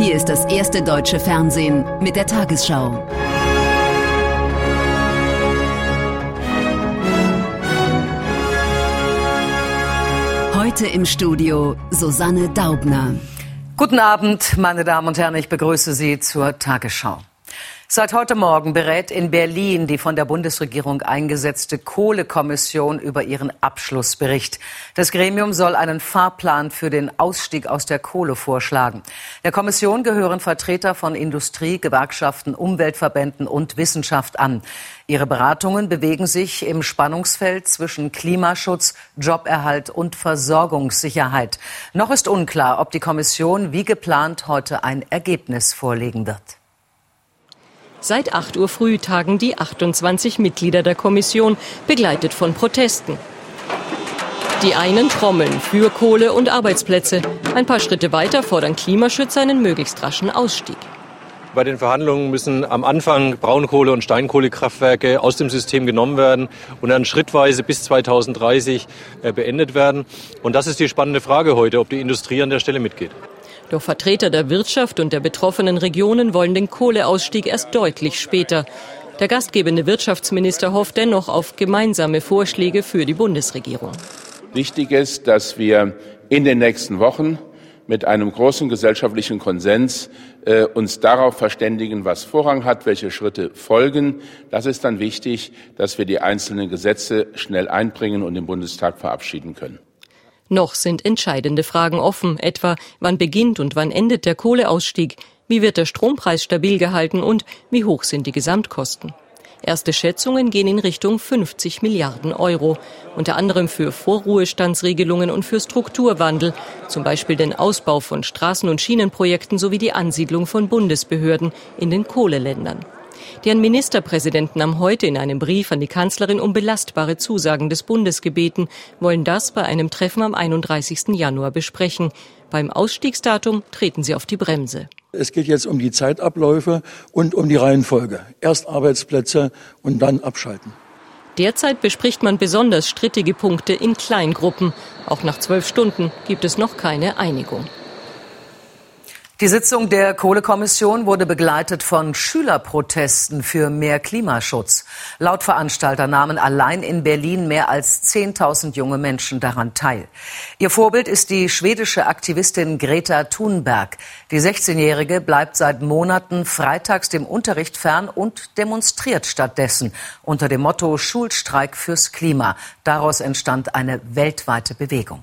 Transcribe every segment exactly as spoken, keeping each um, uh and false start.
Hier ist das erste deutsche Fernsehen mit der Tagesschau. Heute im Studio Susanne Daubner. Guten Abend, meine Damen und Herren, ich begrüße Sie zur Tagesschau. Seit heute Morgen berät in Berlin die von der Bundesregierung eingesetzte Kohlekommission über ihren Abschlussbericht. Das Gremium soll einen Fahrplan für den Ausstieg aus der Kohle vorschlagen. Der Kommission gehören Vertreter von Industrie, Gewerkschaften, Umweltverbänden und Wissenschaft an. Ihre Beratungen bewegen sich im Spannungsfeld zwischen Klimaschutz, Joberhalt und Versorgungssicherheit. Noch ist unklar, ob die Kommission wie geplant heute ein Ergebnis vorlegen wird. Seit acht Uhr früh tagen die achtundzwanzig Mitglieder der Kommission, begleitet von Protesten. Die einen trommeln für Kohle und Arbeitsplätze. Ein paar Schritte weiter fordern Klimaschützer einen möglichst raschen Ausstieg. Bei den Verhandlungen müssen am Anfang Braunkohle- und Steinkohlekraftwerke aus dem System genommen werden und dann schrittweise bis zweitausenddreißig beendet werden. Und das ist die spannende Frage heute, ob die Industrie an der Stelle mitgeht. Doch Vertreter der Wirtschaft und der betroffenen Regionen wollen den Kohleausstieg erst deutlich später. Der gastgebende Wirtschaftsminister hofft dennoch auf gemeinsame Vorschläge für die Bundesregierung. Wichtig ist, dass wir in den nächsten Wochen mit einem großen gesellschaftlichen Konsens äh, uns darauf verständigen, was Vorrang hat, welche Schritte folgen. Das ist dann wichtig, dass wir die einzelnen Gesetze schnell einbringen und im Bundestag verabschieden können. Noch sind entscheidende Fragen offen, etwa wann beginnt und wann endet der Kohleausstieg, wie wird der Strompreis stabil gehalten und wie hoch sind die Gesamtkosten. Erste Schätzungen gehen in Richtung fünfzig Milliarden Euro, unter anderem für Vorruhestandsregelungen und für Strukturwandel, zum Beispiel den Ausbau von Straßen- und Schienenprojekten sowie die Ansiedlung von Bundesbehörden in den Kohleländern. Deren Ministerpräsidenten haben heute in einem Brief an die Kanzlerin um belastbare Zusagen des Bundes gebeten, wollen das bei einem Treffen am einunddreißigsten Januar besprechen. Beim Ausstiegsdatum treten sie auf die Bremse. Es geht jetzt um die Zeitabläufe und um die Reihenfolge. Erst Arbeitsplätze und dann abschalten. Derzeit bespricht man besonders strittige Punkte in Kleingruppen. Auch nach zwölf Stunden gibt es noch keine Einigung. Die Sitzung der Kohlekommission wurde begleitet von Schülerprotesten für mehr Klimaschutz. Laut Veranstalter nahmen allein in Berlin mehr als zehntausend junge Menschen daran teil. Ihr Vorbild ist die schwedische Aktivistin Greta Thunberg. Die sechzehnjährige bleibt seit Monaten freitags dem Unterricht fern und demonstriert stattdessen unter dem Motto Schulstreik fürs Klima. Daraus entstand eine weltweite Bewegung.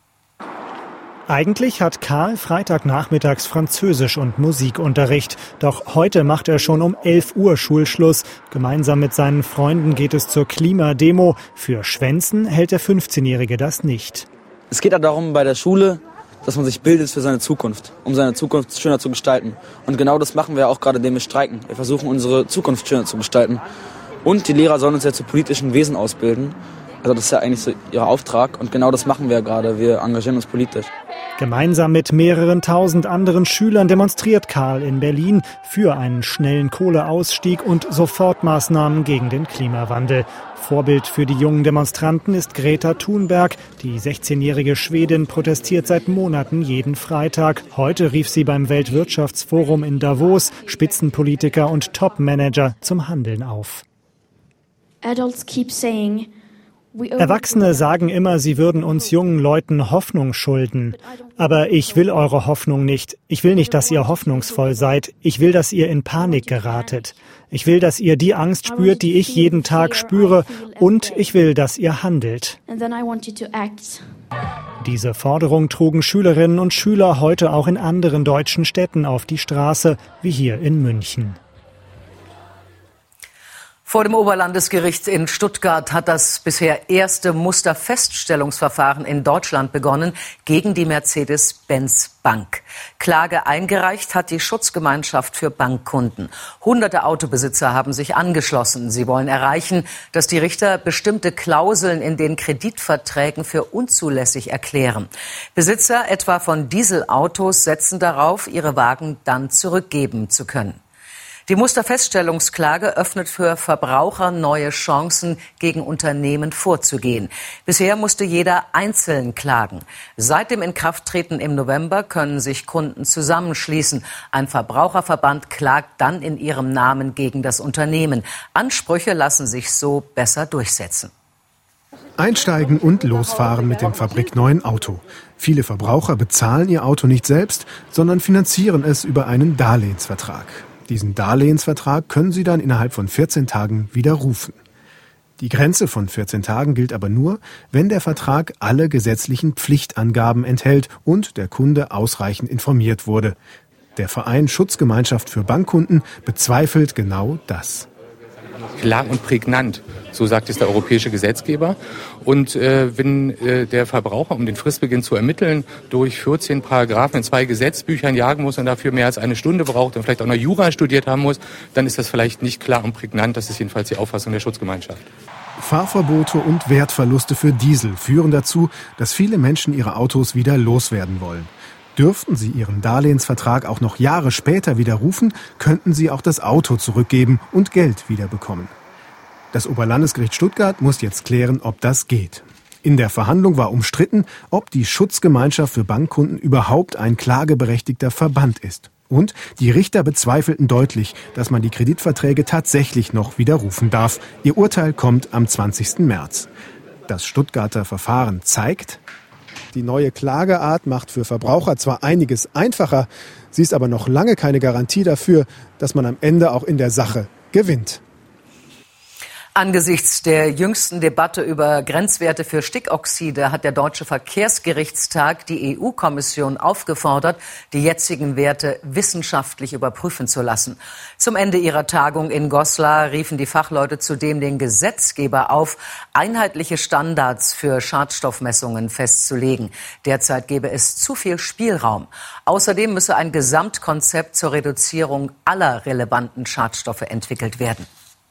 Eigentlich hat Karl Freitagnachmittags Französisch- und Musikunterricht. Doch heute macht er schon um elf Uhr Schulschluss. Gemeinsam mit seinen Freunden geht es zur Klimademo. Für Schwänzen hält der fünfzehnjährige das nicht. Es geht darum bei der Schule, dass man sich bildet für seine Zukunft, um seine Zukunft schöner zu gestalten. Und genau das machen wir auch gerade, indem wir streiken. Wir versuchen, unsere Zukunft schöner zu gestalten. Und die Lehrer sollen uns ja zu politischen Wesen ausbilden. Also das ist ja eigentlich so ihr Auftrag. Und genau das machen wir ja gerade. Wir engagieren uns politisch. Gemeinsam mit mehreren tausend anderen Schülern demonstriert Karl in Berlin für einen schnellen Kohleausstieg und Sofortmaßnahmen gegen den Klimawandel. Vorbild für die jungen Demonstranten ist Greta Thunberg. Die sechzehnjährige Schwedin protestiert seit Monaten jeden Freitag. Heute rief sie beim Weltwirtschaftsforum in Davos Spitzenpolitiker und Top-Manager zum Handeln auf. Adults keep saying, Erwachsene sagen immer, sie würden uns jungen Leuten Hoffnung schulden. Aber ich will eure Hoffnung nicht. Ich will nicht, dass ihr hoffnungsvoll seid. Ich will, dass ihr in Panik geratet. Ich will, dass ihr die Angst spürt, die ich jeden Tag spüre. Und ich will, dass ihr handelt. Diese Forderung trugen Schülerinnen und Schüler heute auch in anderen deutschen Städten auf die Straße, wie hier in München. Vor dem Oberlandesgericht in Stuttgart hat das bisher erste Musterfeststellungsverfahren in Deutschland begonnen gegen die Mercedes-Benz Bank. Klage eingereicht hat die Schutzgemeinschaft für Bankkunden. Hunderte Autobesitzer haben sich angeschlossen. Sie wollen erreichen, dass die Richter bestimmte Klauseln in den Kreditverträgen für unzulässig erklären. Besitzer etwa von Dieselautos setzen darauf, ihre Wagen dann zurückgeben zu können. Die Musterfeststellungsklage öffnet für Verbraucher neue Chancen, gegen Unternehmen vorzugehen. Bisher musste jeder einzeln klagen. Seit dem Inkrafttreten im November können sich Kunden zusammenschließen. Ein Verbraucherverband klagt dann in ihrem Namen gegen das Unternehmen. Ansprüche lassen sich so besser durchsetzen. Einsteigen und losfahren mit dem fabrikneuen Auto. Viele Verbraucher bezahlen ihr Auto nicht selbst, sondern finanzieren es über einen Darlehensvertrag. Diesen Darlehensvertrag können Sie dann innerhalb von vierzehn Tagen widerrufen. Die Grenze von vierzehn Tagen gilt aber nur, wenn der Vertrag alle gesetzlichen Pflichtangaben enthält und der Kunde ausreichend informiert wurde. Der Verein Schutzgemeinschaft für Bankkunden bezweifelt genau das. Klar und prägnant, so sagt es der europäische Gesetzgeber. Und äh, wenn äh, der Verbraucher, um den Fristbeginn zu ermitteln, durch vierzehn Paragraphen in zwei Gesetzbüchern jagen muss und dafür mehr als eine Stunde braucht und vielleicht auch noch Jura studiert haben muss, dann ist das vielleicht nicht klar und prägnant. Das ist jedenfalls die Auffassung der Schutzgemeinschaft. Fahrverbote und Wertverluste für Diesel führen dazu, dass viele Menschen ihre Autos wieder loswerden wollen. Dürften sie ihren Darlehensvertrag auch noch Jahre später widerrufen, könnten sie auch das Auto zurückgeben und Geld wiederbekommen. Das Oberlandesgericht Stuttgart muss jetzt klären, ob das geht. In der Verhandlung war umstritten, ob die Schutzgemeinschaft für Bankkunden überhaupt ein klageberechtigter Verband ist. Und die Richter bezweifelten deutlich, dass man die Kreditverträge tatsächlich noch widerrufen darf. Ihr Urteil kommt am zwanzigsten März. Das Stuttgarter Verfahren zeigt: Die neue Klageart macht für Verbraucher zwar einiges einfacher, sie ist aber noch lange keine Garantie dafür, dass man am Ende auch in der Sache gewinnt. Angesichts der jüngsten Debatte über Grenzwerte für Stickoxide hat der Deutsche Verkehrsgerichtstag die E U-Kommission aufgefordert, die jetzigen Werte wissenschaftlich überprüfen zu lassen. Zum Ende ihrer Tagung in Goslar riefen die Fachleute zudem den Gesetzgeber auf, einheitliche Standards für Schadstoffmessungen festzulegen. Derzeit gebe es zu viel Spielraum. Außerdem müsse ein Gesamtkonzept zur Reduzierung aller relevanten Schadstoffe entwickelt werden.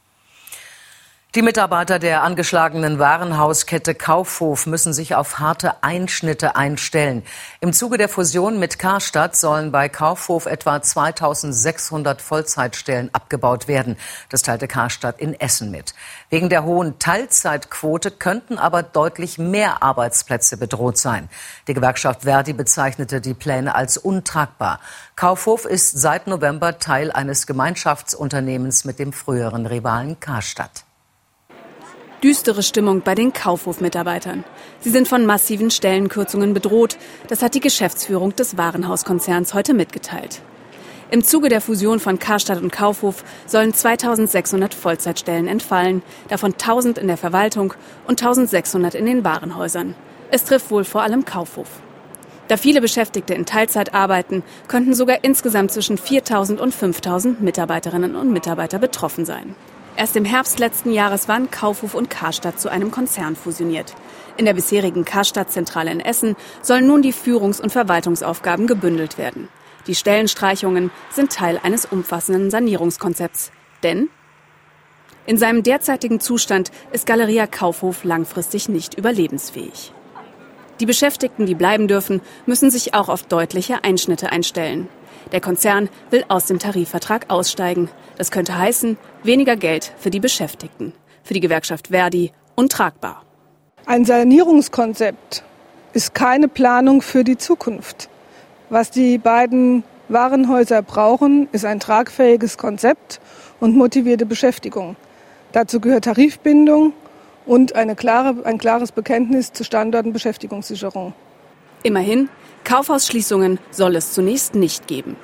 Die Mitarbeiter der angeschlagenen Warenhauskette Kaufhof müssen sich auf harte Einschnitte einstellen. Im Zuge der Fusion mit Karstadt sollen bei Kaufhof etwa zweitausendsechshundert Vollzeitstellen abgebaut werden. Das teilte Karstadt in Essen mit. Wegen der hohen Teilzeitquote könnten aber deutlich mehr Arbeitsplätze bedroht sein. Die Gewerkschaft Verdi bezeichnete die Pläne als untragbar. Kaufhof ist seit November Teil eines Gemeinschaftsunternehmens mit dem früheren Rivalen Karstadt. Düstere Stimmung bei den Kaufhof-Mitarbeitern. Sie sind von massiven Stellenkürzungen bedroht. Das hat die Geschäftsführung des Warenhauskonzerns heute mitgeteilt. Im Zuge der Fusion von Karstadt und Kaufhof sollen zweitausendsechshundert Vollzeitstellen entfallen, davon tausend in der Verwaltung und eintausendsechshundert in den Warenhäusern. Es trifft wohl vor allem Kaufhof. Da viele Beschäftigte in Teilzeit arbeiten, könnten sogar insgesamt zwischen viertausend und fünftausend Mitarbeiterinnen und Mitarbeiter betroffen sein. Erst im Herbst letzten Jahres waren Kaufhof und Karstadt zu einem Konzern fusioniert. In der bisherigen Karstadt-Zentrale in Essen sollen nun die Führungs- und Verwaltungsaufgaben gebündelt werden. Die Stellenstreichungen sind Teil eines umfassenden Sanierungskonzepts. Denn in seinem derzeitigen Zustand ist Galeria Kaufhof langfristig nicht überlebensfähig. Die Beschäftigten, die bleiben dürfen, müssen sich auch auf deutliche Einschnitte einstellen. Der Konzern will aus dem Tarifvertrag aussteigen. Das könnte heißen, weniger Geld für die Beschäftigten. Für die Gewerkschaft Verdi untragbar. Ein Sanierungskonzept ist keine Planung für die Zukunft. Was die beiden Warenhäuser brauchen, ist ein tragfähiges Konzept und motivierte Beschäftigung. Dazu gehört Tarifbindung und eine klare, ein klares Bekenntnis zu Standort- und Beschäftigungssicherung. Immerhin, Kaufhausschließungen soll es zunächst nicht geben.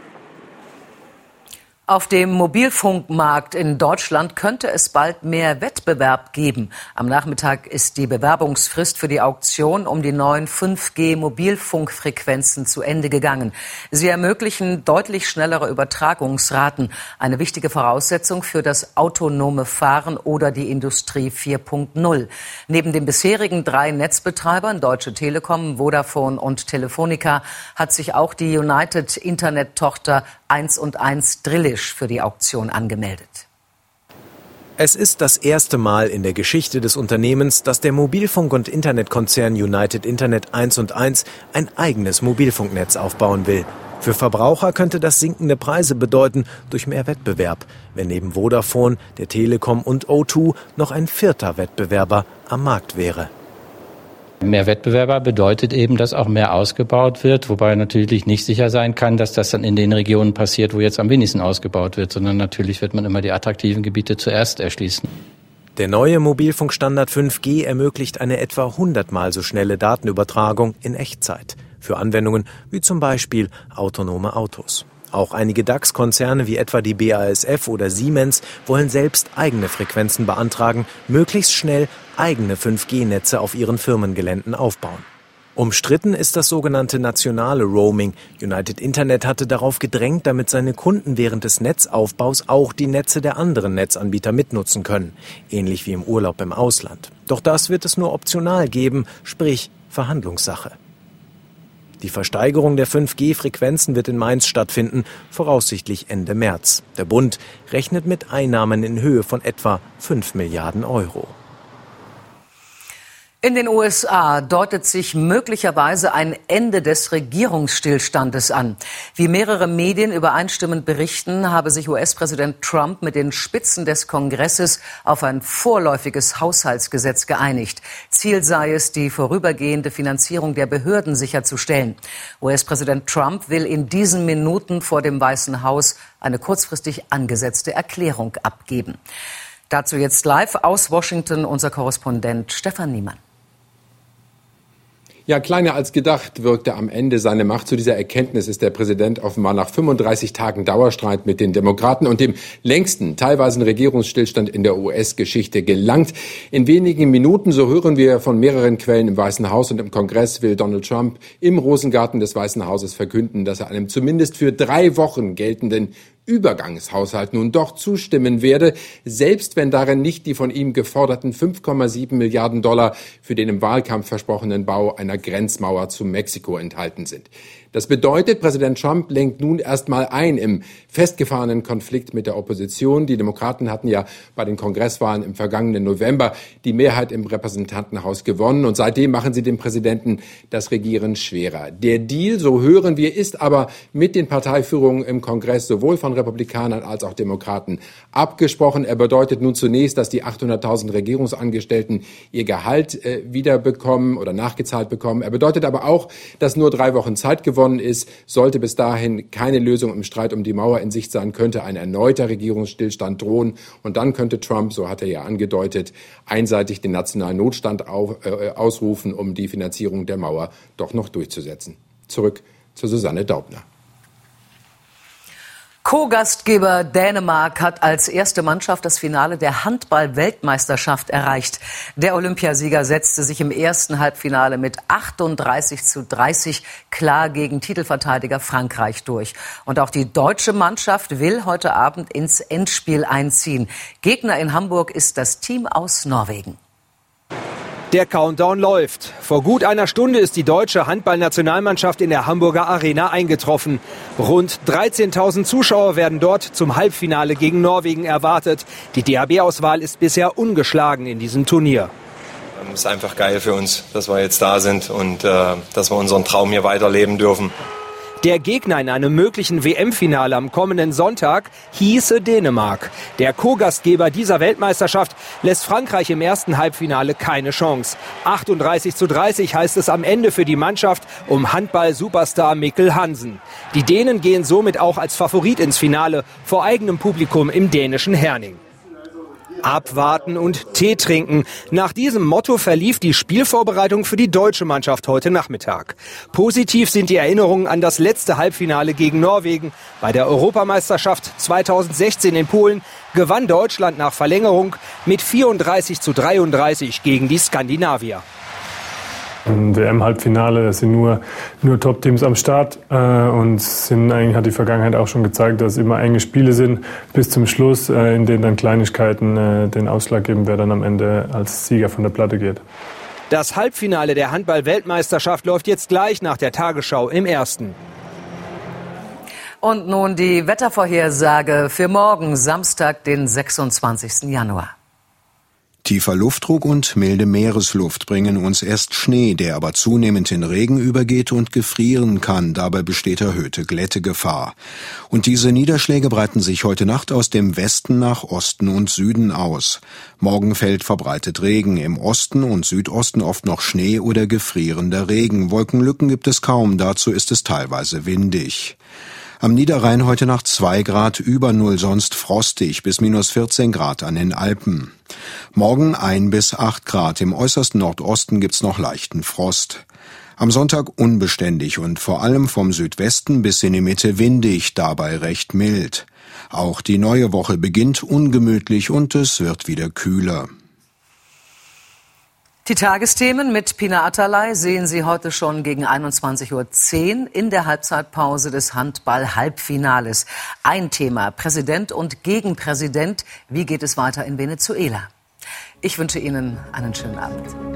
Auf dem Mobilfunkmarkt in Deutschland könnte es bald mehr Wettbewerb geben. Am Nachmittag ist die Bewerbungsfrist für die Auktion um die neuen fünf G Mobilfunkfrequenzen zu Ende gegangen. Sie ermöglichen deutlich schnellere Übertragungsraten, eine wichtige Voraussetzung für das autonome Fahren oder die Industrie vier Punkt null. Neben den bisherigen drei Netzbetreibern, Deutsche Telekom, Vodafone und Telefonica, hat sich auch die United-Internet-Tochter eins und eins Drillisch für die Auktion angemeldet. Es ist das erste Mal in der Geschichte des Unternehmens, dass der Mobilfunk- und Internetkonzern United Internet eins und eins ein eigenes Mobilfunknetz aufbauen will. Für Verbraucher könnte das sinkende Preise bedeuten durch mehr Wettbewerb, wenn neben Vodafone, der Telekom und O zwei noch ein vierter Wettbewerber am Markt wäre. Mehr Wettbewerber bedeutet eben, dass auch mehr ausgebaut wird, wobei natürlich nicht sicher sein kann, dass das dann in den Regionen passiert, wo jetzt am wenigsten ausgebaut wird, sondern natürlich wird man immer die attraktiven Gebiete zuerst erschließen. Der neue Mobilfunkstandard fünf G ermöglicht eine etwa hundertmal so schnelle Datenübertragung in Echtzeit für Anwendungen wie zum Beispiel autonome Autos. Auch einige DAX-Konzerne wie etwa die B A S F oder Siemens wollen selbst eigene Frequenzen beantragen, möglichst schnell eigene fünf G-Netze auf ihren Firmengeländen aufbauen. Umstritten ist das sogenannte nationale Roaming. United Internet hatte darauf gedrängt, damit seine Kunden während des Netzaufbaus auch die Netze der anderen Netzanbieter mitnutzen können, ähnlich wie im Urlaub im Ausland. Doch das wird es nur optional geben, sprich Verhandlungssache. Die Versteigerung der fünf G-Frequenzen wird in Mainz stattfinden, voraussichtlich Ende März. Der Bund rechnet mit Einnahmen in Höhe von etwa fünf Milliarden Euro. In den U S A deutet sich möglicherweise ein Ende des Regierungsstillstandes an. Wie mehrere Medien übereinstimmend berichten, habe sich U S-Präsident Trump mit den Spitzen des Kongresses auf ein vorläufiges Haushaltsgesetz geeinigt. Ziel sei es, die vorübergehende Finanzierung der Behörden sicherzustellen. U S-Präsident Trump will in diesen Minuten vor dem Weißen Haus eine kurzfristig angesetzte Erklärung abgeben. Dazu jetzt live aus Washington unser Korrespondent Stefan Niemann. Ja, kleiner als gedacht wirkte am Ende seine Macht. Zu dieser Erkenntnis ist der Präsident offenbar nach fünfunddreißig Tagen Dauerstreit mit den Demokraten und dem längsten teilweisen Regierungsstillstand in der U S-Geschichte gelangt. In wenigen Minuten, so hören wir von mehreren Quellen im Weißen Haus und im Kongress, will Donald Trump im Rosengarten des Weißen Hauses verkünden, dass er einem zumindest für drei Wochen geltenden Übergangshaushalt nun doch zustimmen werde, selbst wenn darin nicht die von ihm geforderten fünf Komma sieben Milliarden Dollar für den im Wahlkampf versprochenen Bau einer Grenzmauer zu Mexiko enthalten sind. Das bedeutet, Präsident Trump lenkt nun erstmal ein im festgefahrenen Konflikt mit der Opposition. Die Demokraten hatten ja bei den Kongresswahlen im vergangenen November die Mehrheit im Repräsentantenhaus gewonnen und seitdem machen sie dem Präsidenten das Regieren schwerer. Der Deal, so hören wir, ist aber mit den Parteiführungen im Kongress sowohl von Republikanern als auch Demokraten abgesprochen. Er bedeutet nun zunächst, dass die achthunderttausend Regierungsangestellten ihr Gehalt äh, wieder bekommen oder nachgezahlt bekommen. Er bedeutet aber auch, dass nur drei Wochen Zeit gewonnen ist. Sollte bis dahin keine Lösung im Streit um die Mauer in Sicht sein, könnte ein erneuter Regierungsstillstand drohen. Und dann könnte Trump, so hat er ja angedeutet, einseitig den nationalen Notstand auf, äh, ausrufen, um die Finanzierung der Mauer doch noch durchzusetzen. Zurück zu Susanne Daubner. Co-Gastgeber Dänemark hat als erste Mannschaft das Finale der Handball-Weltmeisterschaft erreicht. Der Olympiasieger setzte sich im ersten Halbfinale mit achtunddreißig zu dreißig klar gegen Titelverteidiger Frankreich durch. Und auch die deutsche Mannschaft will heute Abend ins Endspiel einziehen. Gegner in Hamburg ist das Team aus Norwegen. Der Countdown läuft. Vor gut einer Stunde ist die deutsche Handballnationalmannschaft in der Hamburger Arena eingetroffen. Rund dreizehntausend Zuschauer werden dort zum Halbfinale gegen Norwegen erwartet. Die D H B-Auswahl ist bisher ungeschlagen in diesem Turnier. Es ist einfach geil für uns, dass wir jetzt da sind und äh, dass wir unseren Traum hier weiterleben dürfen. Der Gegner in einem möglichen W M-Finale am kommenden Sonntag hieße Dänemark. Der Co-Gastgeber dieser Weltmeisterschaft lässt Frankreich im ersten Halbfinale keine Chance. achtunddreißig zu dreißig heißt es am Ende für die Mannschaft um Handball-Superstar Mikkel Hansen. Die Dänen gehen somit auch als Favorit ins Finale vor eigenem Publikum im dänischen Herning. Abwarten und Tee trinken. Nach diesem Motto verlief die Spielvorbereitung für die deutsche Mannschaft heute Nachmittag. Positiv sind die Erinnerungen an das letzte Halbfinale gegen Norwegen. Bei der Europameisterschaft zweitausendsechzehn in Polen gewann Deutschland nach Verlängerung mit vierunddreißig zu dreiunddreißig gegen die Skandinavier. Im W M-Halbfinale, da sind nur, nur Top-Teams am Start äh, und sind, eigentlich hat die Vergangenheit auch schon gezeigt, dass es immer enge Spiele sind bis zum Schluss, äh, in denen dann Kleinigkeiten äh, den Ausschlag geben, wer dann am Ende als Sieger von der Platte geht. Das Halbfinale der Handball-Weltmeisterschaft läuft jetzt gleich nach der Tagesschau im Ersten. Und nun die Wettervorhersage für morgen, Samstag, den sechsundzwanzigsten Januar. Tiefer Luftdruck und milde Meeresluft bringen uns erst Schnee, der aber zunehmend in Regen übergeht und gefrieren kann. Dabei besteht erhöhte Glättegefahr. Und diese Niederschläge breiten sich heute Nacht aus dem Westen nach Osten und Süden aus. Morgen fällt verbreitet Regen, im Osten und Südosten oft noch Schnee oder gefrierender Regen. Wolkenlücken gibt es kaum, dazu ist es teilweise windig. Am Niederrhein heute Nacht zwei Grad über Null, sonst frostig, bis minus vierzehn Grad an den Alpen. Morgen ein bis acht Grad, im äußersten Nordosten gibt's noch leichten Frost. Am Sonntag unbeständig und vor allem vom Südwesten bis in die Mitte windig, dabei recht mild. Auch die neue Woche beginnt ungemütlich und es wird wieder kühler. Die Tagesthemen mit Pina Atalay sehen Sie heute schon gegen einundzwanzig Uhr zehn in der Halbzeitpause des Handball-Halbfinales. Ein Thema: Präsident und Gegenpräsident. Wie geht es weiter in Venezuela? Ich wünsche Ihnen einen schönen Abend.